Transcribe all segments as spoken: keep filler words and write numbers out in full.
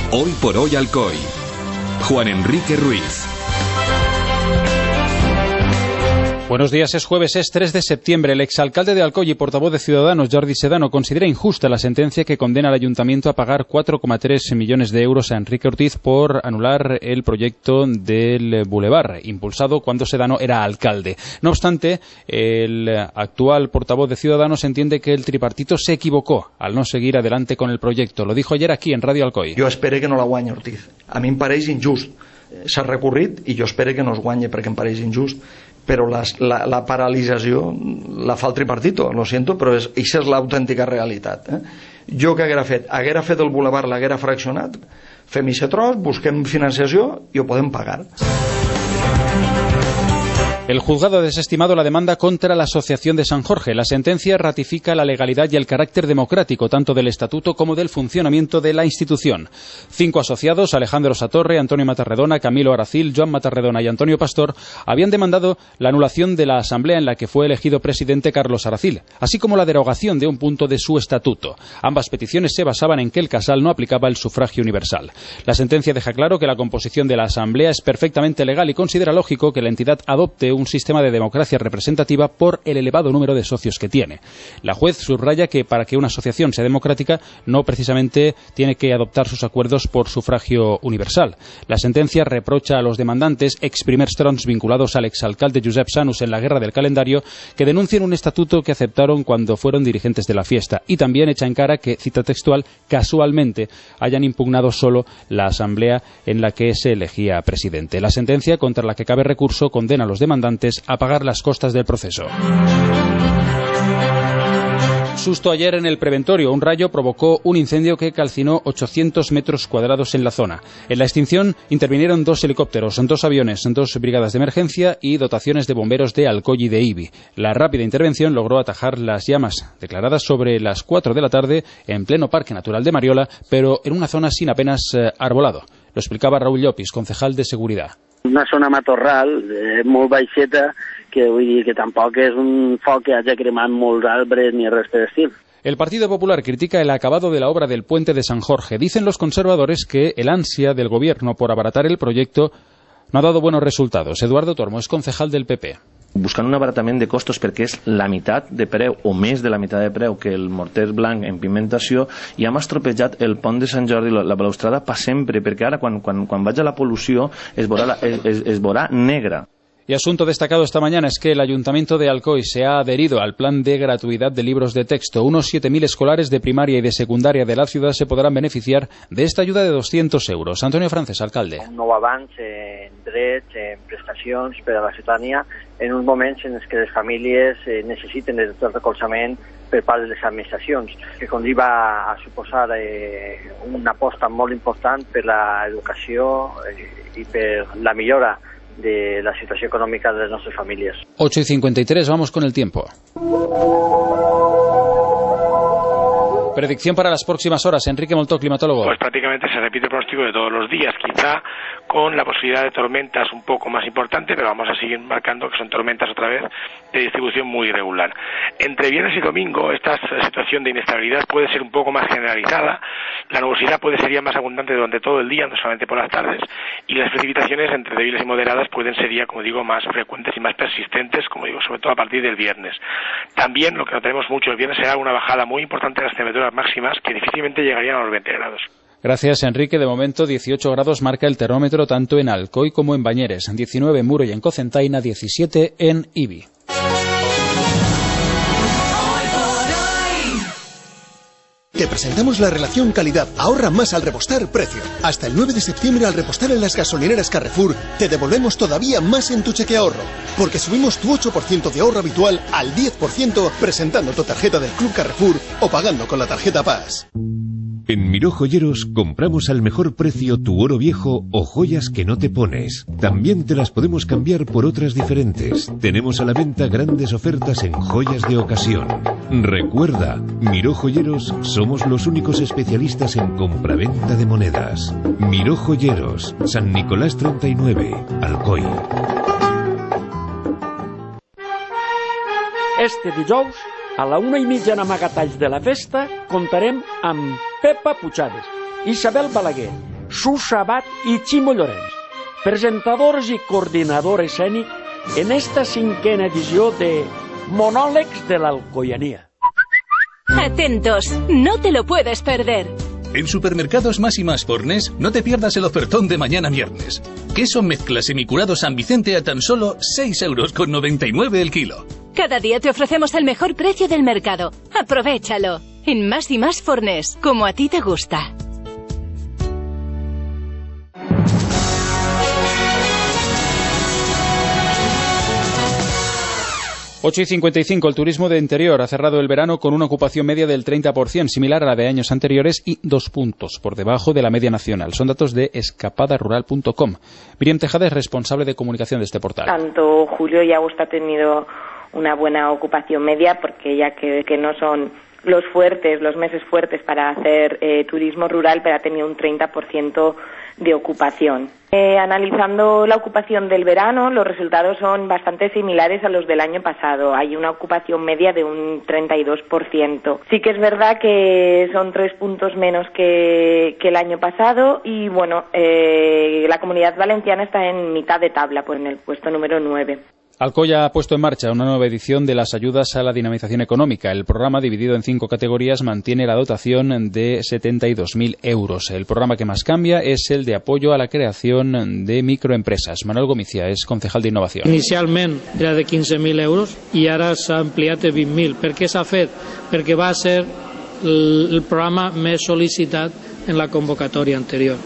Hoy por hoy Alcoy. Juan Enrique Ruiz. Buenos días, es jueves, es tres de septiembre. El exalcalde de Alcoy y portavoz de Ciudadanos, Jordi Sedano, considera injusta la sentencia que condena al ayuntamiento a pagar cuatro coma tres millones de euros a Enrique Ortiz por anular el proyecto del Boulevard, impulsado cuando Sedano era alcalde. No obstante, el actual portavoz de Ciudadanos entiende que el tripartito se equivocó al no seguir adelante con el proyecto. Lo dijo ayer aquí en Radio Alcoy. Jo espero que no la guanyi Ortiz. A mi em pareix injust. S'ha recorrit i jo espero que no es guanyi perquè em pareix injust. Però les, la, la paralització la fa el tripartito, lo siento, però és, això és l'autèntica realitat. Eh? Jo què haguera fet? Haguera fet el Boulevard, l'haguera fraccionat, fem aquest tros, busquem financiació i ho podem pagar. El juzgado ha desestimado la demanda contra la Asociación de San Jorge. La sentencia ratifica la legalidad y el carácter democrático tanto del estatuto como del funcionamiento de la institución. Cinco asociados, Alejandro Satorre, Antonio Matarredona, Camilo Aracil, Joan Matarredona y Antonio Pastor, habían demandado la anulación de la asamblea en la que fue elegido presidente Carlos Aracil, así como la derogación de un punto de su estatuto. Ambas peticiones se basaban en que el Casal no aplicaba el sufragio universal. La sentencia deja claro que la composición de la asamblea es perfectamente legal y considera lógico que la entidad adopte un sistema de democracia representativa por el elevado número de socios que tiene. La juez subraya que para que una asociación sea democrática no precisamente tiene que adoptar sus acuerdos por sufragio universal. La sentencia reprocha a los demandantes, ex primers trons vinculados al exalcalde Josep Sanus en la guerra del calendario, que denuncien un estatuto que aceptaron cuando fueron dirigentes de la fiesta, y también echa en cara que, cita textual, casualmente hayan impugnado solo la asamblea en la que se elegía presidente. La sentencia, contra la que cabe recurso, condena a los demandantes a pagar las costas del proceso. Susto ayer en el Preventorio. Un rayo provocó un incendio que calcinó ochocientos metros cuadrados en la zona. En la extinción intervinieron dos helicópteros, dos aviones, dos brigadas de emergencia y dotaciones de bomberos de Alcoy y de Ibi. La rápida intervención logró atajar las llamas, declaradas sobre las cuatro de la tarde en pleno Parque Natural de Mariola, pero en una zona sin apenas eh, arbolado. Lo explicaba Raúl Llopis, concejal de Seguridad. Una zona matorral eh, molt baixeta, que vull dir que tampoc és un foc que hagi cremat molts arbres ni res per l'estil. El Partido Popular critica el acabado de la obra del puente de San Jorge. Dicen los conservadores que el ansia del gobierno por abaratar el proyecto no ha dado buenos resultados. Eduardo Tormo es concejal del P P. Buscant un abaratament de costos perquè és la meitat de preu o més de la meitat de preu que el morter blanc en pigmentació, i hem estropejat el pont de Sant Jordi, la, la balustrada, per sempre, perquè ara quan, quan, quan vaig a la pol·lució es veurà, la, es, es veurà negra. Y asunto destacado esta mañana es que el Ayuntamiento de Alcoy se ha adherido al plan de gratuidad de libros de texto. Unos siete mil escolares de primaria y de secundaria de la ciudad se podrán beneficiar de esta ayuda de doscientos euros. Antonio Frances, alcalde. Un nou avanç en drets, en prestacions per a la ciutadania, en uns moments en els que les famílies necessiten de tot el recolzament per part de les administracions, que conlliva a suposar eh, una aposta molt important per l'educació eh, i per la millora de la situación económica de nuestras familias. ocho y cincuenta y tres, vamos con el tiempo. Predicción para las próximas horas. Enrique Moltó, climatólogo. Pues prácticamente se repite el pronóstico de todos los días, quizá con la posibilidad de tormentas un poco más importante, pero vamos a seguir marcando que son tormentas otra vez de distribución muy irregular. Entre viernes y domingo esta situación de inestabilidad puede ser un poco más generalizada, la nubosidad puede ser ya más abundante durante todo el día, no solamente por las tardes, y las precipitaciones entre débiles y moderadas pueden ser ya, como digo, más frecuentes y más persistentes, como digo, sobre todo a partir del viernes. También lo que notaremos mucho el viernes será una bajada muy importante de las temperaturas máximas que difícilmente llegarían a los veinte grados. Gracias, Enrique. De momento, dieciocho grados marca el termómetro tanto en Alcoy como en Bañeres, diecinueve en Muro y en Cocentaina, diecisiete en Ibi. Te presentamos la relación calidad. Ahorra más al repostar precio. Hasta el nueve de septiembre al repostar en las gasolineras Carrefour te devolvemos todavía más en tu cheque ahorro. Porque subimos tu ocho por ciento de ahorro habitual al diez por ciento presentando tu tarjeta del Club Carrefour o pagando con la tarjeta Paz. En Miró Joyeros compramos al mejor precio tu oro viejo o joyas que no te pones. También te las podemos cambiar por otras diferentes. Tenemos a la venta grandes ofertas en joyas de ocasión. Recuerda, Miró Joyeros somos los únicos especialistas en compraventa de monedas. Miró Joyeros, San Nicolás treinta y nueve, Alcoy. Este dijous, a la una i mitja en Amagatalls de la Festa, contarem amb Pepa Puigades, Isabel Balaguer, Susa Abad i Ximo Llorenç, presentadors i coordinador escènic en esta cinquena edició de Monòlegs de l'Alcoianía. Atentos, no te lo puedes perder. En Supermercados Más y Más Fornes, no te pierdas el ofertón de mañana viernes. Queso mezcla semicurado San Vicente a tan solo seis euros con noventa y nueve el kilo. Cada día te ofrecemos el mejor precio del mercado. Aprovéchalo. En Más y Más Fornes, como a ti te gusta. ocho y cincuenta y cinco. El turismo de interior ha cerrado el verano con una ocupación media del treinta por ciento, similar a la de años anteriores y dos puntos por debajo de la media nacional. Son datos de escapada rural punto com. Miriam Tejada es responsable de comunicación de este portal. Tanto julio y agosto ha tenido una buena ocupación media, porque ya que, que no son los fuertes, los meses fuertes para hacer eh, turismo rural, pero ha tenido un treinta por ciento de ocupación. Eh, analizando la ocupación del verano, los resultados son bastante similares a los del año pasado. Hay una ocupación media de un treinta y dos por ciento. Sí que es verdad que son tres puntos menos que, que el año pasado y, bueno, eh, la Comunidad Valenciana está en mitad de tabla, pues en el puesto número nueve. Alcoy ha puesto en marcha una nueva edición de las ayudas a la dinamización económica. El programa, dividido en cinco categorías, mantiene la dotación de setenta y dos mil euros. El programa que más cambia es el de apoyo a la creación de microempresas. Manuel Gomicia és concejal d'innovació. Inicialment era de quinze mil euros i ara s'ha ampliat a vint mil. Per què s'ha fet? Perquè va ser el programa més sol·licitat en la convocatòria anterior.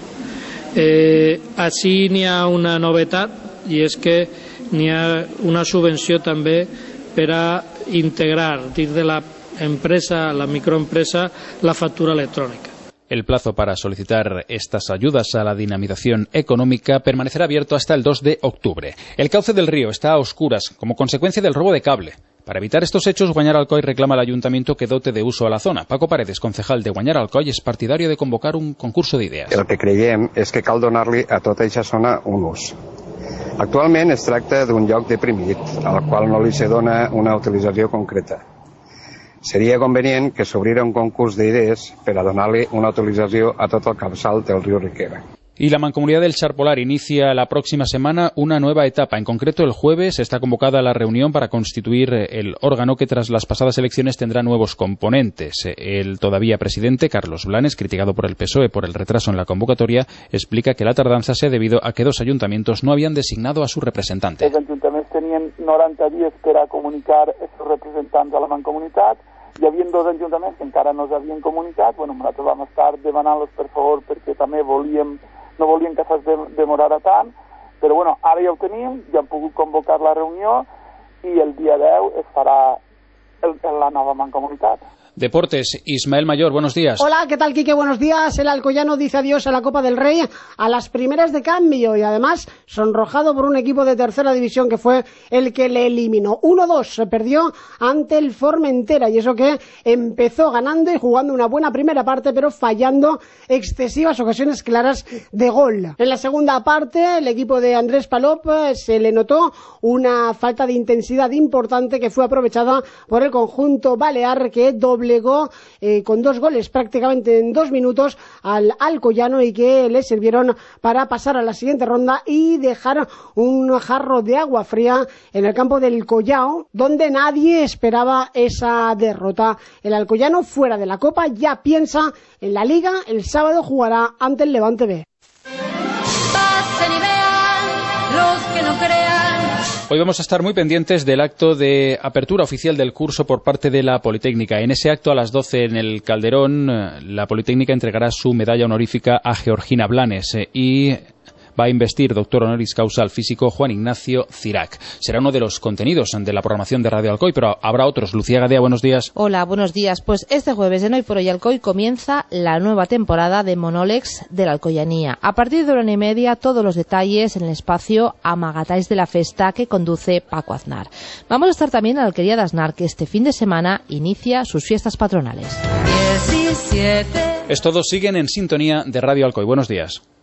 Eh, així n'hi ha una novetat, i és que n'hi ha una subvenció també per a integrar dins de l'empresa, la microempresa, la factura electrònica. El plazo para solicitar estas ayudas a la dinamización económica permanecerá abierto hasta el dos de octubre. El cauce del río está a oscuras como consecuencia del robo de cable. Para evitar estos hechos, Guanyar Alcoy reclama al ayuntamiento que dote de uso a la zona. Paco Paredes, concejal de Guanyar Alcoy, es partidario de convocar un concurso d'idees. El que creiem és que cal donar-li a tota aquesta zona un ús. Actualment es tracta d'un lloc deprimit, al qual no li se dona una utilització concreta. Seria convenient que s'obrira un concurs d'idees per a donar-li una utilització a tot el capçal del riu Riquera. Y la Mancomunidad del Charpolar inicia la próxima semana una nueva etapa. En concreto, el jueves está convocada la reunión para constituir el órgano que tras las pasadas elecciones tendrá nuevos componentes. El todavía presidente, Carlos Blanes, criticado por el P S O E por el retraso en la convocatoria, explica que la tardanza se ha debido a que dos ayuntamientos no habían designado a su representante. Els ajuntaments tenien noranta dies per a comunicar els representants a la Mancomunitat. Hi havia dos ajuntaments que encara no s'havien comunicat. Bueno, nosaltres vam estar demanant-los per favor perquè també volíem no volien que se'ls demorara tant, però bueno, ara ja ho tenim, ja hem pogut convocar la reunió i el dia deu es farà el, la nova Mancomunitat. Deportes, Ismael Mayor, buenos días. Hola, ¿qué tal, Quique? Buenos días. El alcoyano dice adiós a la Copa del Rey a las primeras de cambio y además sonrojado por un equipo de tercera división que fue el que le eliminó. uno dos se perdió ante el Formentera y eso que empezó ganando y jugando una buena primera parte pero fallando excesivas ocasiones claras de gol. En la segunda parte el equipo de Andrés Palop se le notó una falta de intensidad importante que fue aprovechada por el conjunto balear que doblegó eh, con dos goles prácticamente en dos minutos al alcoyano y que le sirvieron para pasar a la siguiente ronda y dejar un jarro de agua fría en el campo del Collao, donde nadie esperaba esa derrota. El alcoyano, fuera de la Copa, ya piensa en la Liga. El sábado jugará ante el Levante B. Pasen y vean los que no crean. Hoy vamos a estar muy pendientes del acto de apertura oficial del curso por parte de la Politécnica. En ese acto, a las doce en el Calderón, la Politécnica entregará su medalla honorífica a Georgina Blanes y va a investir doctor honoris causa al físico Juan Ignacio Cirac. Será uno de los contenidos de la programación de Radio Alcoy, pero habrá otros. Lucía Gadea, buenos días. Hola, buenos días. Pues este jueves en Hoy por Hoy Alcoy comienza la nueva temporada de Monòlegs de la Alcoianía. A partir de una hora y media, todos los detalles en el espacio Amagatáis de la Festa que conduce Paco Aznar. Vamos a estar también en la Alquería de Aznar, que este fin de semana inicia sus fiestas patronales. diecisiete. Es todo, siguen en sintonía de Radio Alcoy. Buenos días.